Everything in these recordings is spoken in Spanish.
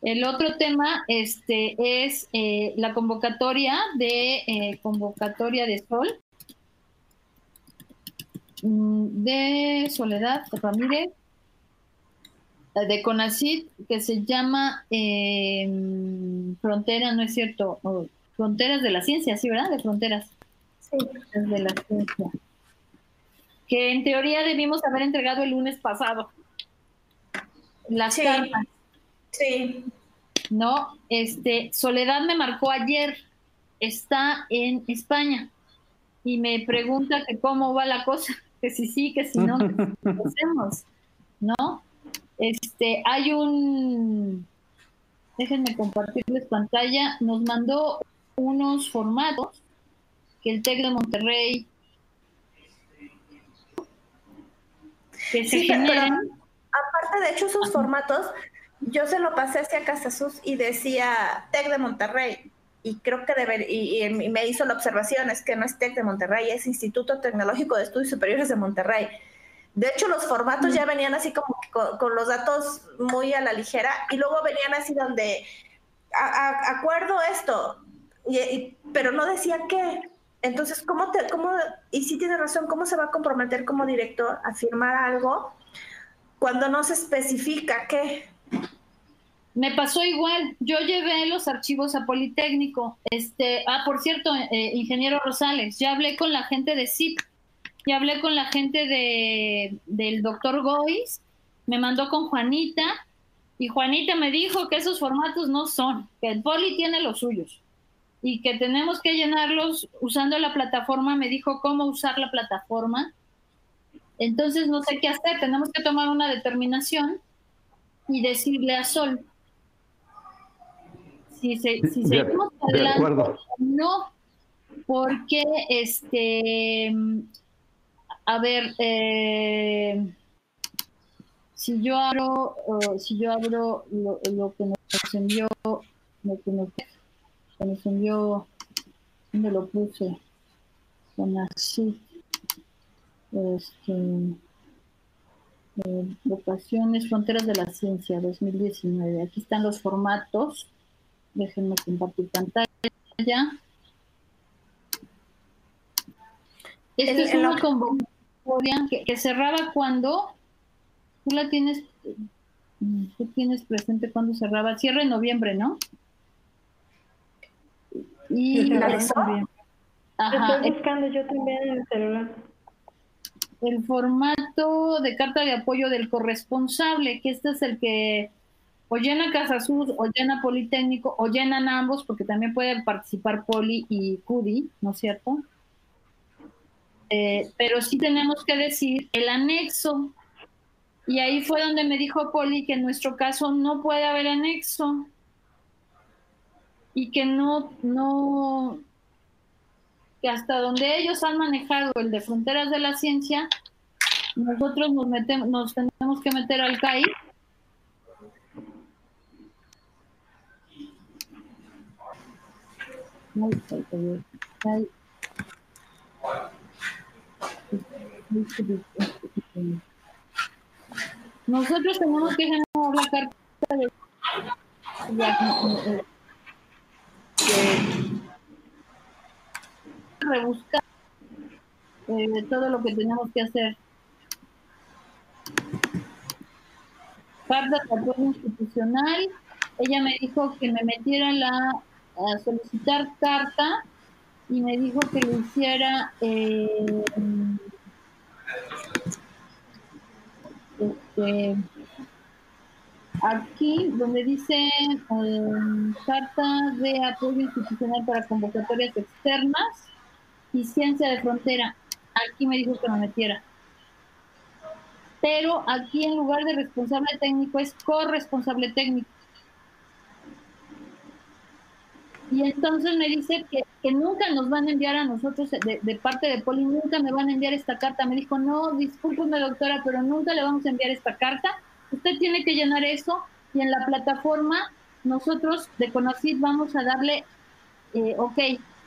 El otro tema es la convocatoria de Sol, de Soledad Ramírez, de CONACYT, que se llama Frontera, no es cierto, Fronteras de la Ciencia, ¿sí, verdad? De Fronteras. Sí. De la Ciencia. Que en teoría debimos haber entregado el lunes pasado. Las cartas. Sí. No, Soledad me marcó ayer, está en España, y me pregunta que cómo va la cosa, que si sí, que si no, que si lo hacemos, ¿no? Hay déjenme compartirles pantalla, nos mandó unos formatos que el TEC de Monterrey que se generen. Aparte, de hecho, esos formatos, yo se lo pasé hacia Casasus y decía TEC de Monterrey. Y creo que y me hizo la observación, es que no es TEC de Monterrey, es Instituto Tecnológico de Estudios Superiores de Monterrey. De hecho, los formatos ya venían así como con los datos muy a la ligera, y luego venían así donde, acuerdo esto, pero no decía qué. Entonces, y sí tiene razón, ¿cómo se va a comprometer como director a firmar algo cuando no se especifica qué? Me pasó igual, yo llevé los archivos a Politécnico. Por cierto, ingeniero Rosales, ya hablé con la gente de CIP, ya hablé con la gente del doctor Gois, me mandó con Juanita, y Juanita me dijo que esos formatos no son, que el Poli tiene los suyos, y que tenemos que llenarlos usando la plataforma. Me dijo cómo usar la plataforma. Entonces no sé qué hacer, tenemos que tomar una determinación y decirle a Sol si seguimos adelante o no, porque a ver, si yo abro lo que nos envió, ¿dónde lo puse? Con así, vocaciones, fronteras de la ciencia, 2019. Aquí están los formatos. Déjenme compartir pantalla. Esta es una convocatoria que cerraba cuando tú tienes presente cuando cerraba. Cierre en noviembre, ¿no? Y Ajá. Estoy buscando yo también en el celular. El formato de carta de apoyo del corresponsable, que este es el que o llena Casasus, o llena Politécnico, o llenan ambos, porque también pueden participar Poli y CUDI, ¿no es cierto? Pero sí tenemos que decir el anexo. Y ahí fue donde me dijo Poli que en nuestro caso no puede haber anexo. Y que que hasta donde ellos han manejado el de Fronteras de la Ciencia, nosotros nos tenemos que meter al CAI. Nosotros tenemos que generar la carta de rebuscar todo lo que tenemos que hacer. Carta de apoyo institucional. Ella me dijo que me metiera a solicitar carta, y me dijo que lo hiciera aquí donde dice carta de apoyo institucional para convocatorias externas y ciencia de frontera. Aquí me dijo que me metiera, pero aquí en lugar de responsable técnico es corresponsable técnico. Y entonces me dice que nunca nos van a enviar a nosotros, de parte de Poli, nunca me van a enviar esta carta. Me dijo, no, discúlpeme doctora, pero nunca le vamos a enviar esta carta. Usted tiene que llenar eso, y en la plataforma nosotros de CONACYT vamos a darle, ok,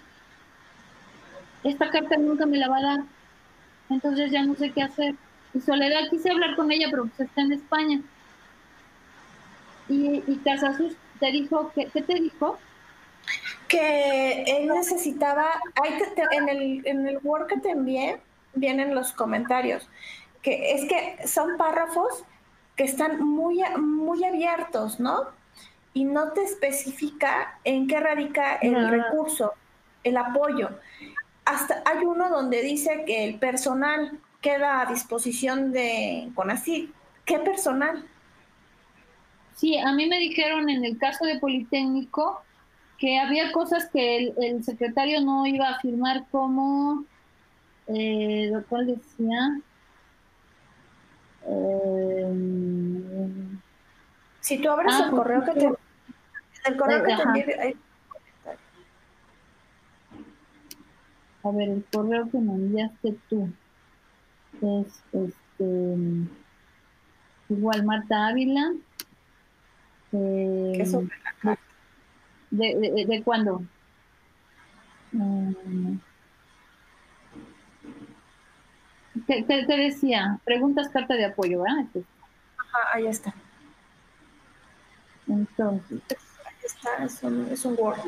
esta carta nunca me la va a dar. Entonces ya no sé qué hacer. Y Soledad, quise hablar con ella, pero pues está en España. Y Casasus ¿Te dijo qué te dijo? Que él necesitaba, en el Word que te envié, vienen los comentarios, que es que son párrafos que están muy abiertos, ¿no? Y no te especifica en qué radica el recurso, el apoyo. Hasta hay uno donde dice que el personal queda a disposición de CONACYT. ¿Qué personal? Sí, a mí me dijeron en el caso de Politécnico que había cosas que el secretario no iba a firmar como, lo cual decía, Si tú abres el pues, correo que te ajá. envié, A ver, el correo que me enviaste tú es igual Marta Ávila. que sobre la carta. ¿De cuándo? ¿Qué decía? Preguntas, carta de apoyo, ¿verdad? Ajá, ahí está. Entonces, Ahí está, es un Word.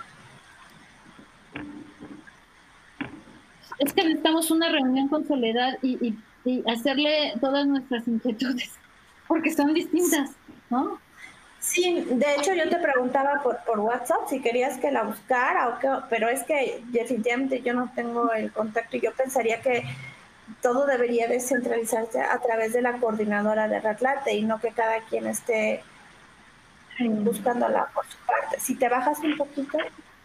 es que necesitamos una reunión con Soledad y hacerle todas nuestras inquietudes, porque son distintas, ¿no? Sí, de hecho yo te preguntaba por WhatsApp si querías que la buscara o qué, pero es que definitivamente yo no tengo el contacto y yo pensaría que todo debería descentralizarse a través de la coordinadora de Ratlate y no que cada quien esté buscándola por su parte. Si te bajas un poquito.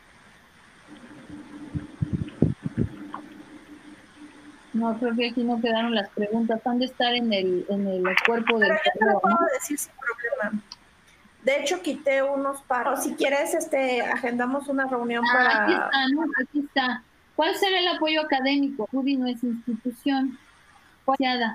No, creo que aquí no quedaron las preguntas, han de estar en el cuerpo Pero del yo te lo correo, puedo ¿no? decir sin problema. De hecho, quité unos paros. Si quieres, agendamos una reunión Aquí para está, ¿no? Aquí está. ¿Cuál será el apoyo académico? UDI no es institución. ¿Cuál sea?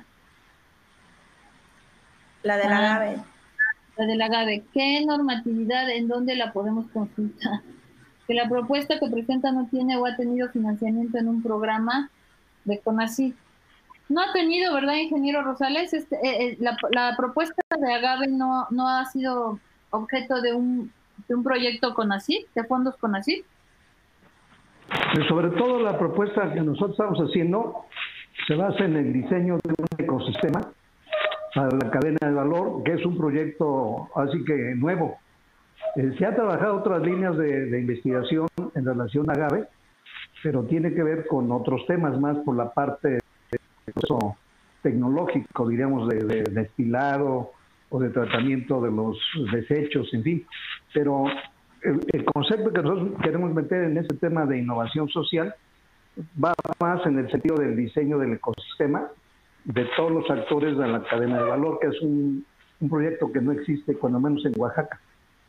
la de la GABE. La de la GABE. ¿Qué normatividad, en dónde la podemos consultar? Que la propuesta que presenta no tiene o ha tenido financiamiento en un programa de CONACYT. No ha tenido, ¿verdad, ingeniero Rosales? La propuesta de Agave no ha sido objeto de un proyecto CONACYT, de fondos CONACYT. Sobre todo la propuesta que nosotros estamos haciendo se basa en el diseño de un ecosistema para la cadena de valor, que es un proyecto así que nuevo. Se ha trabajado otras líneas de investigación en relación a Agave, pero tiene que ver con otros temas más por la parte tecnológico, diríamos, de destilado o de tratamiento de los desechos, en fin. Pero el concepto que nosotros queremos meter en este tema de innovación social va más en el sentido del diseño del ecosistema de todos los actores de la cadena de valor, que es un proyecto que no existe, cuando menos en Oaxaca.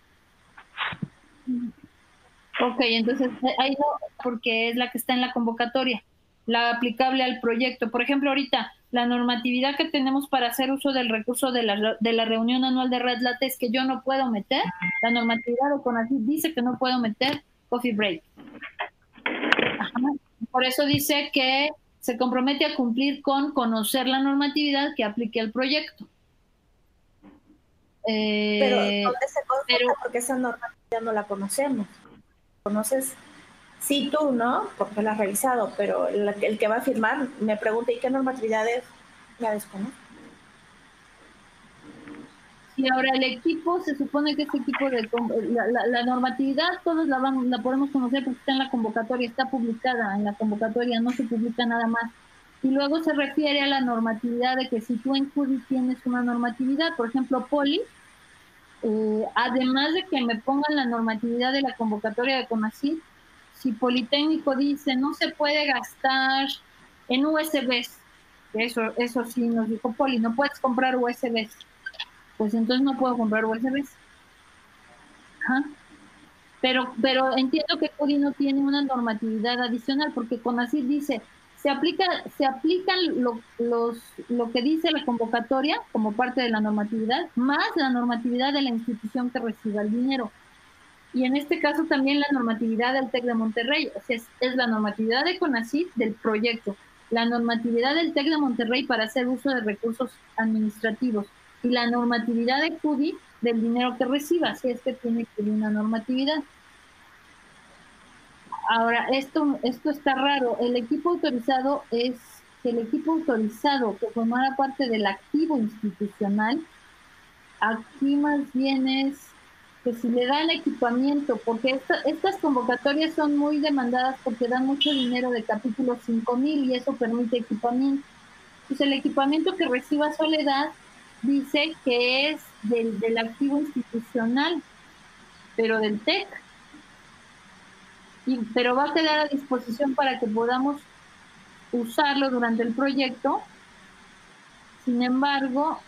Ok, entonces ahí no, porque es la que está en la convocatoria, la aplicable al proyecto. Por ejemplo, ahorita la normatividad que tenemos para hacer uso del recurso de la reunión anual de Red Late es que yo no puedo meter, la normatividad de CONACYT dice que no puedo meter coffee break. Ajá. Por eso dice que se compromete a cumplir con conocer la normatividad que aplique al proyecto. Pero ¿dónde se consulta? Pero, porque esa normatividad no la conocemos. ¿Conoces? Sí, tú, ¿no? Porque la has revisado, pero el que va a firmar me pregunta, ¿y qué normatividad es? La desconozco. y ahora el equipo, se supone que este equipo de la normatividad, todos la podemos conocer porque está en la convocatoria, está publicada en la convocatoria, no se publica nada más. Y luego se refiere a la normatividad de que si tú en CUDI tienes una normatividad, por ejemplo, Poli, además de que me pongan la normatividad de la convocatoria de CONACYT, si Politécnico dice no se puede gastar en USBs, eso sí nos dijo Poli, no puedes comprar USBs, pues entonces no puedo comprar USBs. Ajá. Pero entiendo que CUDI no tiene una normatividad adicional, porque CONACYT dice, se aplican lo que dice la convocatoria como parte de la normatividad, más la normatividad de la institución que reciba el dinero. Y en este caso también la normatividad del TEC de Monterrey, o sea, es la normatividad de CONACYT del proyecto, la normatividad del TEC de Monterrey para hacer uso de recursos administrativos y la normatividad de CUDI del dinero que reciba, si es que tiene que ir una normatividad. Ahora, esto está raro. El equipo autorizado que formara parte del activo institucional, aquí más bien es que si le dan equipamiento, porque estas convocatorias son muy demandadas porque dan mucho dinero de capítulo 5,000 y eso permite equipamiento. Pues el equipamiento que reciba Soledad dice que es del activo institucional, pero del TEC, pero va a quedar a disposición para que podamos usarlo durante el proyecto. Sin embargo,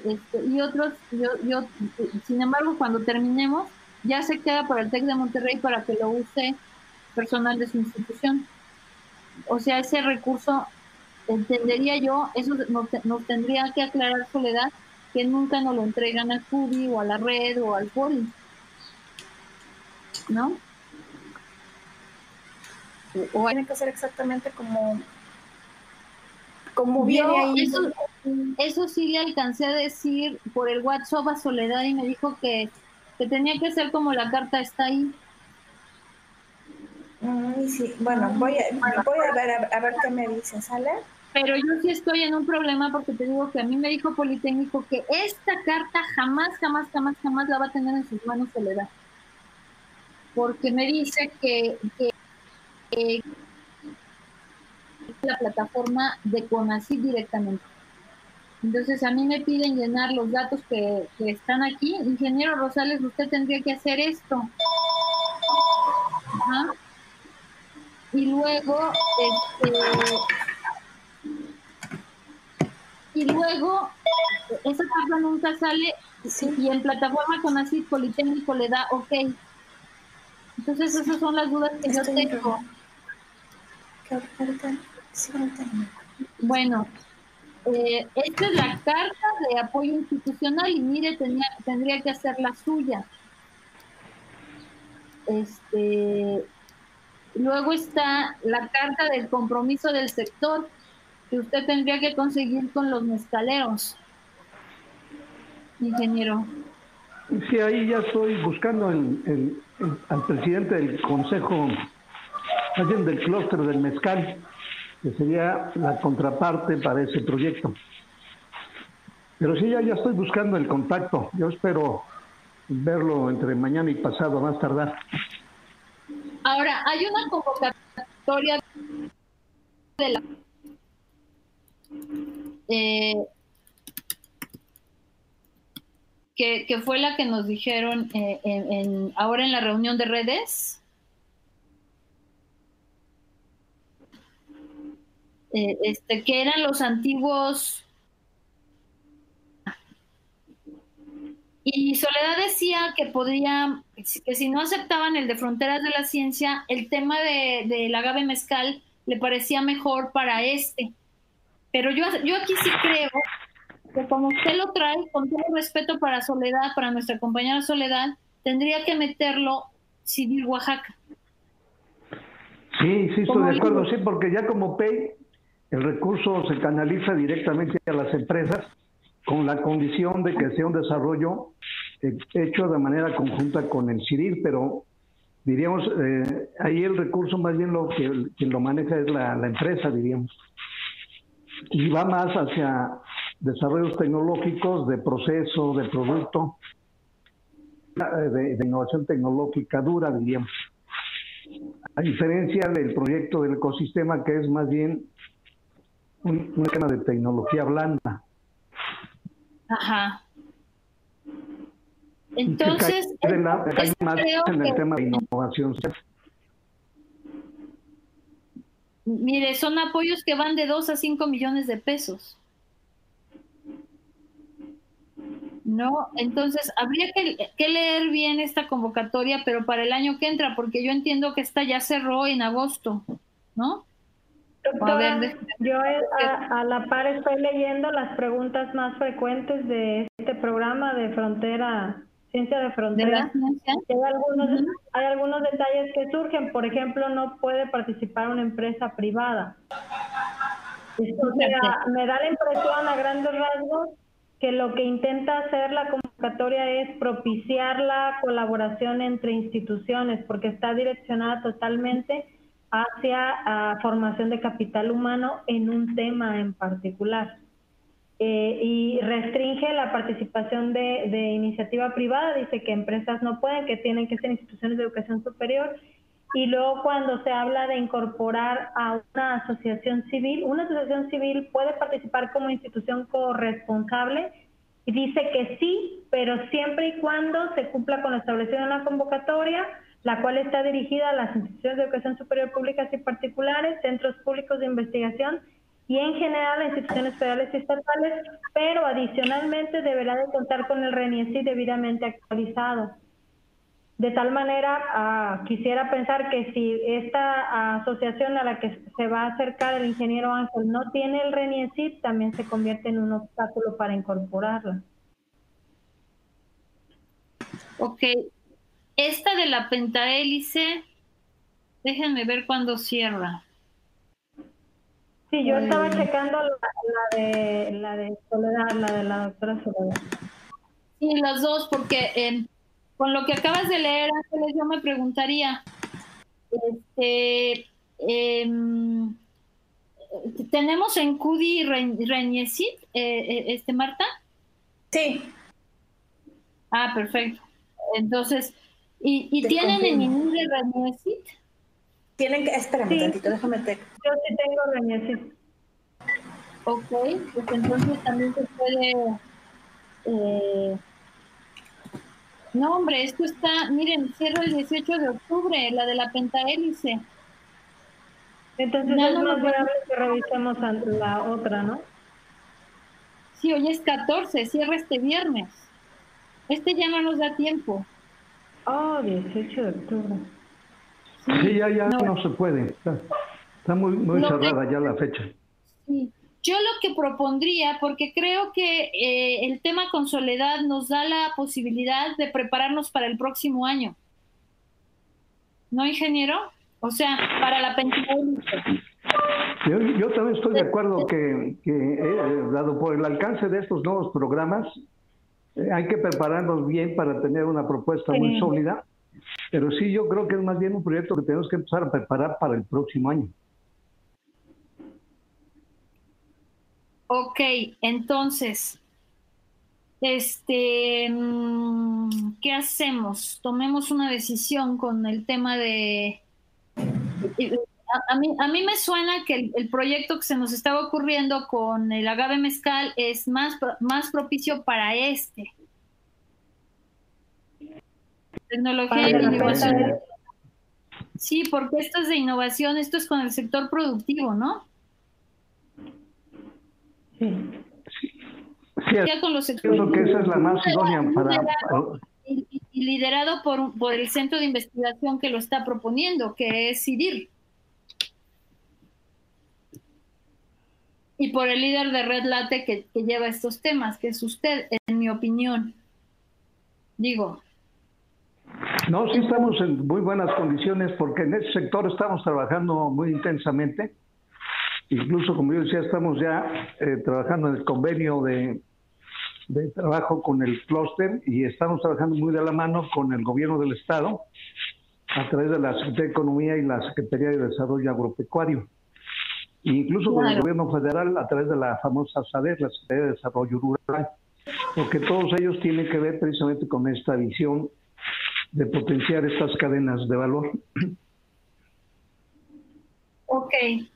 sin embargo, cuando terminemos, ya se queda para el TEC de Monterrey para que lo use personal de su institución. O sea, ese recurso, entendería yo, eso nos tendría que aclarar Soledad, que nunca nos lo entregan al CUBI o a la red o al FORI, ¿no? O tiene que ser exactamente como viene ahí. Eso sí le alcancé a decir por el WhatsApp a Soledad y me dijo que tenía que ser como la carta está ahí. Sí. Bueno, voy a ver qué me dice, ¿sale? Pero yo sí estoy en un problema porque te digo que a mí me dijo Politécnico que esta carta jamás la va a tener en sus manos Soledad. Porque me dice que la plataforma de CONACYT directamente. Entonces a mí me piden llenar los datos que están aquí. Ingeniero Rosales, usted tendría que hacer esto. Ajá. Y luego, esa carta nunca sale, sí. Y en plataforma CONACYT Politécnico le da OK. Entonces esas son las dudas que yo tengo. Bueno, esta es la carta de apoyo institucional y mire, tendría que hacer la suya. Luego está la carta del compromiso del sector que usted tendría que conseguir con los mezcaleros, ingeniero. Sí, ahí ya estoy buscando al presidente del consejo, del clúster del mezcal, que sería la contraparte para ese proyecto. Pero sí, ya estoy buscando el contacto. Yo espero verlo entre mañana y pasado, más tardar. Ahora, hay una convocatoria de la que fue la que nos dijeron ahora en la reunión de redes. Que eran los antiguos. Y Soledad decía que si no aceptaban el de Fronteras de la Ciencia, el tema del agave mezcal le parecía mejor para Pero yo aquí sí creo que como usted lo trae, con todo respeto para Soledad, para nuestra compañera Soledad, tendría que meterlo Civil Oaxaca. Sí, estoy de acuerdo, sí, porque ya como PEI, el recurso se canaliza directamente a las empresas con la condición de que sea un desarrollo hecho de manera conjunta con el CIRIR, pero diríamos, ahí el recurso más bien quien lo maneja es la empresa, diríamos. Y va más hacia desarrollos tecnológicos, de proceso, de producto, de innovación tecnológica dura, diríamos. A diferencia del proyecto del ecosistema, que es más bien un tema de tecnología blanda. Ajá. Entonces, cae más en el tema de innovación. Mire, son apoyos que van de 2 a 5 millones de pesos. ¿No? Entonces, habría que leer bien esta convocatoria, pero para el año que entra, porque yo entiendo que esta ya cerró en agosto, ¿no? Doctora, yo a la par estoy leyendo las preguntas más frecuentes de este programa de Ciencia de Frontera. Hay algunos detalles que surgen, por ejemplo, no puede participar una empresa privada. Esto me da la impresión a grandes rasgos que lo que intenta hacer la convocatoria convocatoria es propiciar la colaboración entre instituciones, porque está direccionada totalmente hacia formación de capital humano en un tema en particular. Y restringe la participación de iniciativa privada, dice que empresas no pueden, que tienen que ser instituciones de educación superior. Y luego cuando se habla de incorporar a una asociación civil puede participar como institución corresponsable, y dice que sí, pero siempre y cuando se cumpla con lo establecido en la convocatoria, la cual está dirigida a las instituciones de educación superior públicas y particulares, centros públicos de investigación y en general a instituciones federales y estatales, pero adicionalmente deberá de contar con el RENIECIT debidamente actualizado. De tal manera, quisiera pensar que si esta asociación a la que se va a acercar el ingeniero Ángel no tiene el RENIECIT, también se convierte en un obstáculo para incorporarla. Ok. Esta de la pentahélice, déjenme ver cuándo cierra. Sí, yo estaba checando la de Soledad, la de la doctora Soledad. Sí, las dos, porque con lo que acabas de leer, Ángeles, yo me preguntaría, ¿tenemos en CUDI RENIECIT, Marta? Sí. Ah, perfecto. Entonces, ¿y tienen en INUDE RENIECIT? Tienen que, espérame tantito, déjame te... Yo sí tengo RENIECIT. Ok, pues entonces también se puede... No, hombre, esto está, miren, cierra el 18 de octubre, la de la pentahélice. Entonces ya es no más viable que revisemos la otra, ¿no? Sí, hoy es 14, cierra este viernes. Este ya no nos da tiempo. Oh, 18 de octubre. Sí, ya no se puede. Está muy cerrada ya la fecha. Sí. Yo lo que propondría, porque creo que el tema con Soledad nos da la posibilidad de prepararnos para el próximo año. ¿No, ingeniero? O sea, para la pentahélice. Yo también estoy de acuerdo que dado por el alcance de estos nuevos programas, hay que prepararnos bien para tener una propuesta muy sólida, pero sí, yo creo que es más bien un proyecto que tenemos que empezar a preparar para el próximo año. Ok, entonces, ¿qué hacemos? Tomemos una decisión con el tema de... A mí me suena que el proyecto que se nos estaba ocurriendo con el agave mezcal es más propicio para este. Tecnología e innovación. Sí, porque esto es de innovación, esto es con el sector productivo, ¿no? Sí, con los pienso que esa es la más idónea para... Y liderado por el centro de investigación que lo está proponiendo, que es CIDIR. Y por el líder de Red Late que lleva estos temas, que es usted, en mi opinión. Digo. No, sí estamos en muy buenas condiciones porque en ese sector estamos trabajando muy intensamente. Incluso, como yo decía, estamos ya trabajando en el convenio de trabajo con el clúster y estamos trabajando muy de la mano con el gobierno del Estado a través de la Secretaría de Economía y la Secretaría de Desarrollo Agropecuario. E incluso con el gobierno federal a través de la famosa SADER, la Secretaría de Desarrollo Rural, porque todos ellos tienen que ver precisamente con esta visión de potenciar estas cadenas de valor. Ok.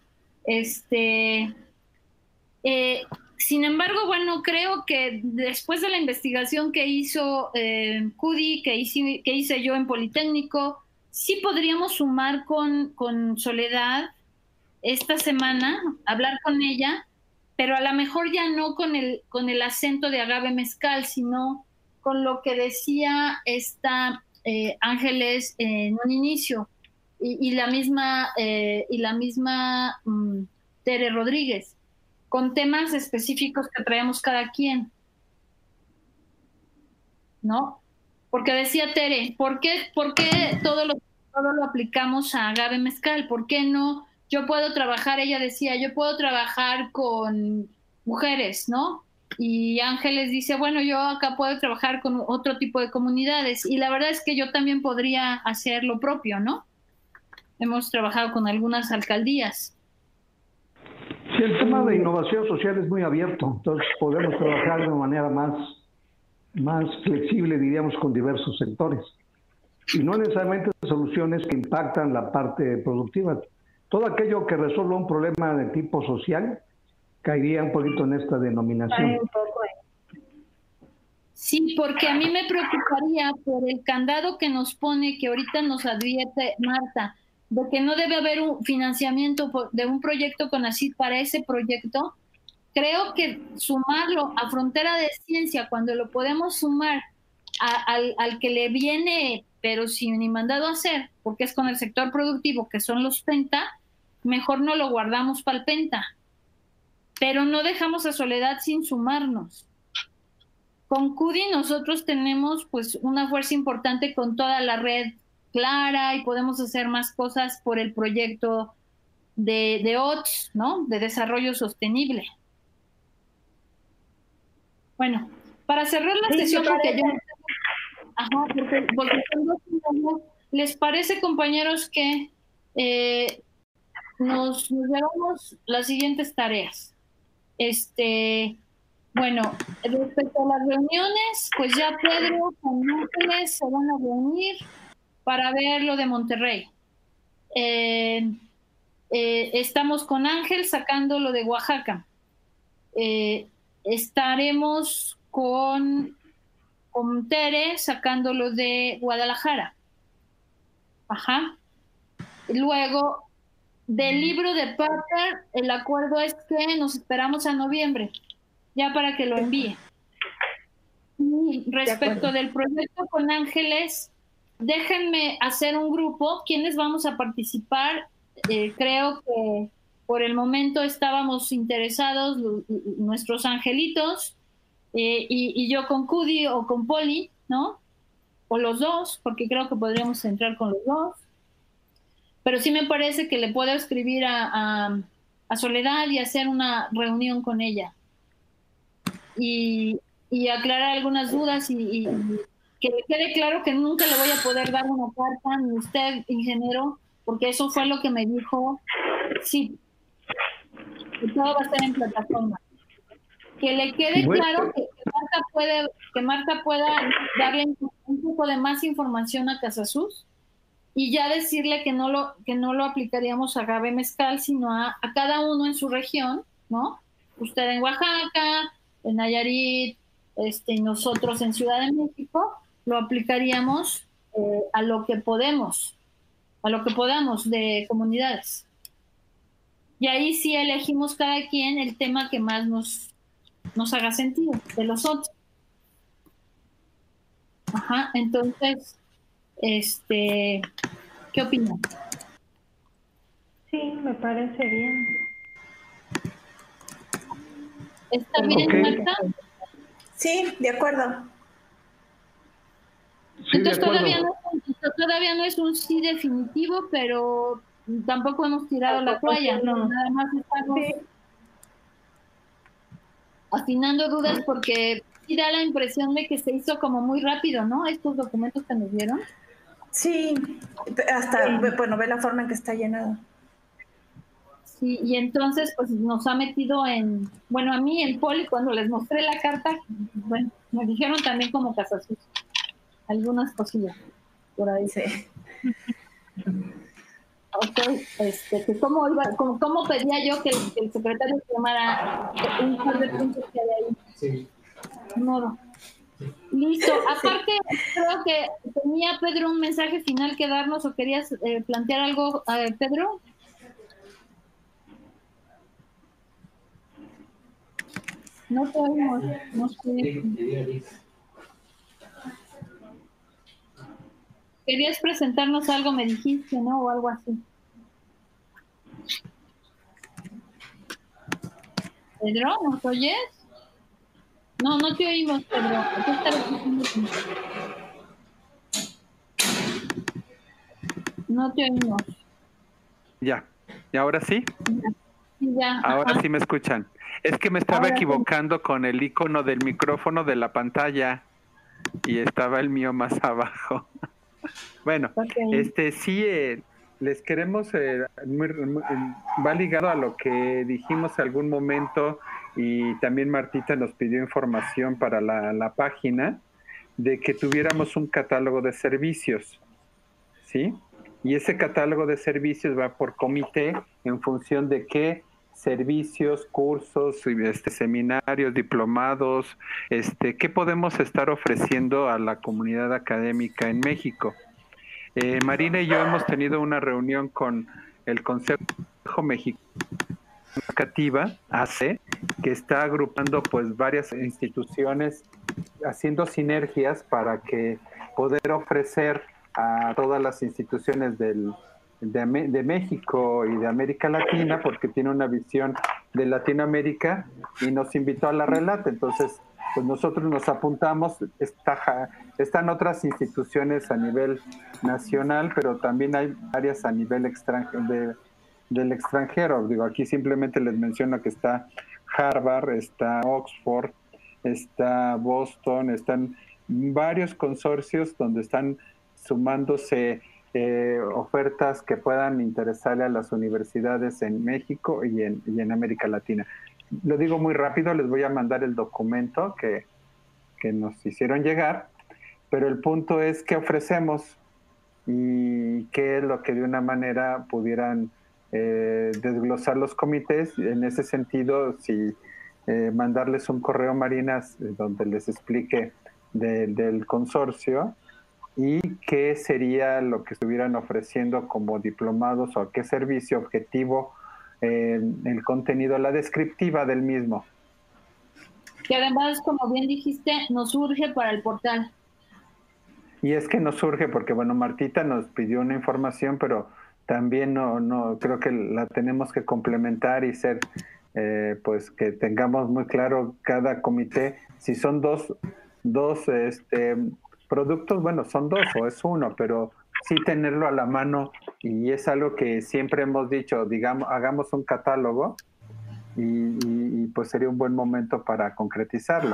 Sin embargo, bueno, creo que después de la investigación que hizo CUDI, que hice yo en Politécnico, sí podríamos sumar con Soledad esta semana, hablar con ella, pero a lo mejor ya no con el acento de agave mezcal, sino con lo que decía Ángeles en un inicio, y la misma Tere Rodríguez, con temas específicos que traemos cada quien, ¿no? Porque decía Tere, ¿por qué todo lo aplicamos a agave mezcal? ¿Por qué no? Yo puedo trabajar, ella decía, yo puedo trabajar con mujeres, ¿no? Y Ángeles dice, bueno, yo acá puedo trabajar con otro tipo de comunidades. Y la verdad es que yo también podría hacer lo propio, ¿no? Hemos trabajado con algunas alcaldías. Sí, el tema de innovación social es muy abierto, entonces podemos trabajar de manera más flexible, diríamos, con diversos sectores. Y no necesariamente soluciones que impactan la parte productiva. Todo aquello que resuelva un problema de tipo social caería un poquito en esta denominación. Sí, porque a mí me preocuparía por el candado que nos pone, que ahorita nos advierte Marta, de que no debe haber un financiamiento de un proyecto CONACYT para ese proyecto. Creo que sumarlo a Frontera de Ciencia, cuando lo podemos sumar al que le viene, pero sin ni mandado a hacer, porque es con el sector productivo, que son los PENTA, mejor no lo guardamos para el PENTA. Pero no dejamos a Soledad sin sumarnos. Con CUDI nosotros tenemos pues una fuerza importante con toda la red clara y podemos hacer más cosas por el proyecto de OTS, ¿no? De desarrollo sostenible. Bueno, para cerrar la sesión, porque yo... Ajá, porque ¿les parece, compañeros, que nos llevamos las siguientes tareas? Bueno, respecto a las reuniones, pues ya Pedro con Ángeles se van a reunir para ver lo de Monterrey. Estamos con Ángel sacando lo de Oaxaca. Estaremos con Tere sacando lo de Guadalajara. Ajá. Luego, del libro de Parker, el acuerdo es que nos esperamos a noviembre, ya para que lo envíe. Y respecto del proyecto con Ángeles, déjenme hacer un grupo. ¿Quiénes vamos a participar? Creo que por el momento estábamos interesados nuestros angelitos, y yo con CUDI o con Poli, ¿no? O los dos, porque creo que podríamos entrar con los dos. Pero sí me parece que le puedo escribir a Soledad y hacer una reunión con ella. Y aclarar algunas dudas y que le quede claro que nunca le voy a poder dar una carta, ni usted, ingeniero, porque eso fue lo que me dijo. Sí, que todo va a estar en plataforma. Que le quede claro que Marta pueda darle un poco de más información a Casasus y ya decirle que no lo aplicaríamos a Agave Mezcal, sino a cada uno en su región, ¿no? Usted en Oaxaca, en Nayarit, y nosotros en Ciudad de México, lo aplicaríamos a lo que podamos de comunidades. Y ahí sí elegimos cada quien el tema que más nos haga sentido de los otros. Ajá, entonces, ¿qué opinan? Sí, me parece bien. ¿Está bien, Marta? Sí, de acuerdo. Sí, entonces de acuerdo. todavía no es un sí definitivo, pero tampoco hemos tirado la toalla. No. Nada más estamos afinando dudas porque sí da la impresión de que se hizo como muy rápido, ¿no? Estos documentos que nos dieron. Sí, hasta, bueno, ve la forma en que está llenado. Sí, y entonces pues nos ha metido bueno, a mí en Poli, cuando les mostré la carta, bueno, me dijeron también como Casasus, algunas cosillas por ahí. Sí. Ok, que cómo pedía yo que el secretario firmara un par de puntos que hay ahí. Sí. Modo. Listo. Aparte, creo que tenía Pedro un mensaje final que darnos, o querías plantear algo, Pedro. No te oímos, no sé. Querías presentarnos algo, me dijiste, ¿no? O algo así. ¿Pedro, nos oyes? No, no te oímos, Pedro. ¿Qué estás diciendo? No te oímos. Ya, ¿y ahora sí? Ya. Ahora sí me escuchan. Es que me estaba equivocando con el icono del micrófono de la pantalla y estaba el mío más abajo. Bueno, sí, les queremos, va ligado a lo que dijimos algún momento, y también Martita nos pidió información para la página, de que tuviéramos un catálogo de servicios, ¿sí? Y ese catálogo de servicios va por comité en función de qué servicios, cursos, seminarios, diplomados, qué podemos estar ofreciendo a la comunidad académica en México. Marina y yo hemos tenido una reunión con el Consejo Mexicano Educativa, AC, que está agrupando pues varias instituciones, haciendo sinergias para que poder ofrecer a todas las instituciones de México y de América Latina, porque tiene una visión de Latinoamérica y nos invitó a la relata. Entonces, pues nosotros nos apuntamos, están otras instituciones a nivel nacional, pero también hay varias a nivel del extranjero. Digo, aquí simplemente les menciono que está Harvard, está Oxford, está Boston, están varios consorcios donde están sumándose ofertas que puedan interesarle a las universidades en México y en América Latina. Lo digo muy rápido, les voy a mandar el documento que nos hicieron llegar, pero el punto es qué ofrecemos y qué es lo que de una manera pudieran desglosar los comités. En ese sentido, si mandarles un correo, Marinas, donde les explique del consorcio y qué sería lo que estuvieran ofreciendo como diplomados o a qué servicio objetivo, el contenido, la descriptiva del mismo. Que además, como bien dijiste, nos urge para el portal. Y es que nos surge porque, bueno, Martita nos pidió una información, pero también no creo que la tenemos que complementar y ser, pues que tengamos muy claro cada comité, si son dos productos, bueno, son dos o es uno, pero sí tenerlo a la mano, y es algo que siempre hemos dicho, digamos, hagamos un catálogo y pues sería un buen momento para concretizarlo.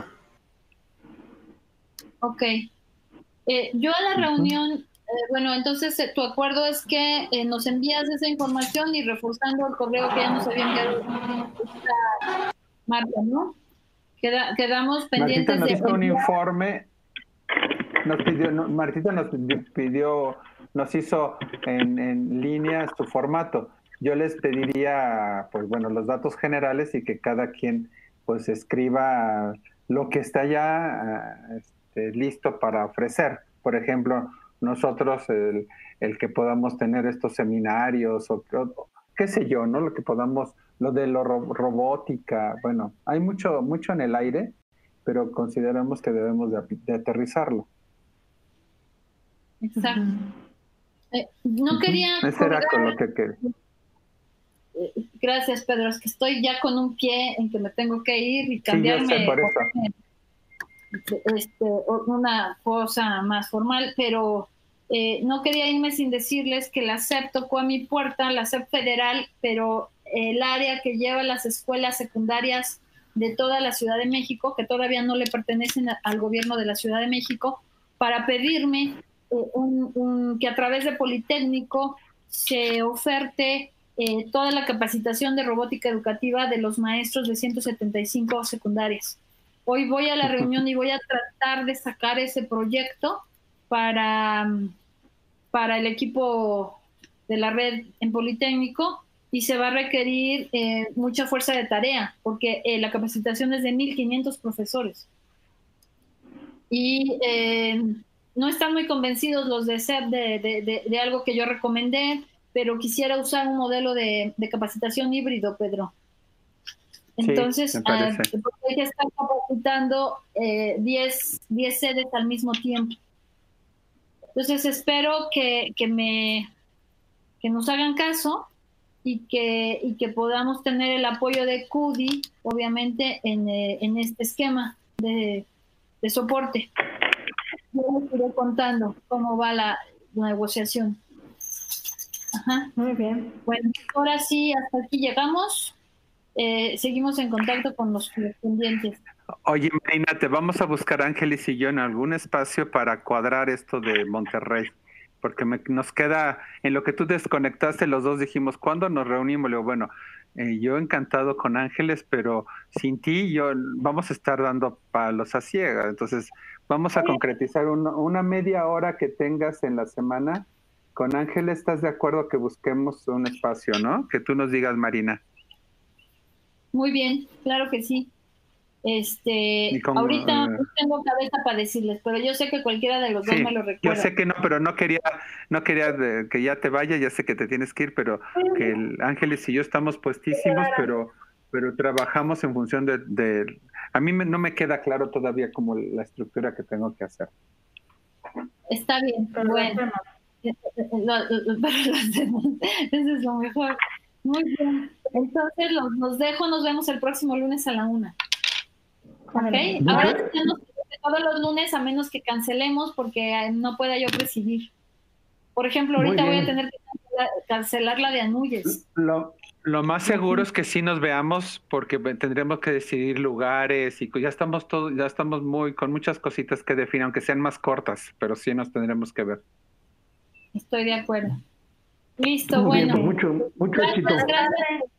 Ok. Yo a la reunión, bueno, entonces tu acuerdo es que nos envías esa información y reforzando el correo que ya nos había enviado Marta, ¿no? Quedamos pendientes. Martita nos hizo un informe, Martita nos hizo en línea su formato. Yo les pediría, pues bueno, los datos generales y que cada quien pues escriba lo que está ya listo para ofrecer. Por ejemplo, nosotros el que podamos tener estos seminarios o qué sé yo, ¿no? Lo que podamos, lo de robótica, bueno, hay mucho en el aire, pero consideramos que debemos de aterrizarlo. Exacto. No quería... Ese era con lo que... Gracias, Pedro. Es que estoy ya con un pie en que me tengo que ir y cambiarme. Sí, yo sé, por eso. Una cosa más formal, pero no quería irme sin decirles que la SEP tocó a mi puerta, la SEP federal, pero el área que lleva las escuelas secundarias de toda la Ciudad de México, que todavía no le pertenecen al gobierno de la Ciudad de México, para pedirme que a través de Politécnico se oferte toda la capacitación de robótica educativa de los maestros de 175 secundarias. Hoy voy a la reunión y voy a tratar de sacar ese proyecto para el equipo de la red en Politécnico, y se va a requerir mucha fuerza de tarea, porque la capacitación es de 1,500 profesores. Y no están muy convencidos los de SEP de algo que yo recomendé, pero quisiera usar un modelo de capacitación híbrido, Pedro. Entonces, sí, hay que estar capacitando 10 sedes al mismo tiempo. Entonces, espero que nos hagan caso y que podamos tener el apoyo de CUDI, obviamente, en este esquema de soporte. Yo les iré contando cómo va la negociación. Ajá. Muy bien. Bueno, ahora sí, hasta aquí llegamos. seguimos en contacto con los pendientes. Oye, Marina, te vamos a buscar, Ángeles y yo, en algún espacio para cuadrar esto de Monterrey, porque nos queda, en lo que tú desconectaste, los dos dijimos, ¿cuándo nos reunimos? Le digo, bueno, yo encantado con Ángeles, pero sin ti vamos a estar dando palos a ciegas, entonces vamos a concretizar una media hora que tengas en la semana. Con Ángeles, ¿estás de acuerdo que busquemos un espacio, no? Que tú nos digas, Marina. Muy bien, claro que sí. Ahorita no tengo cabeza para decirles, pero yo sé que cualquiera de los dos me lo recuerda. Yo sé que no, pero no quería que ya te vaya, ya sé que te tienes que ir, pero que Ángeles y yo estamos puestísimos, pero trabajamos en función de a mí no me queda claro todavía como la estructura que tengo que hacer. Está bien, pero bueno. Eso es lo mejor. Muy bien. Entonces los dejo, nos vemos el próximo lunes a la 1:00. ¿Ok? Ahora todos los lunes, a menos que cancelemos porque no pueda yo presidir. Por ejemplo, ahorita voy a tener que cancelar la de Anúyez. Lo más seguro es que sí nos veamos, porque tendremos que decidir lugares y ya estamos con muchas cositas que definir, aunque sean más cortas, pero sí nos tendremos que ver. Estoy de acuerdo. Listo, Muy bueno. bien, pues mucho éxito. Gracias.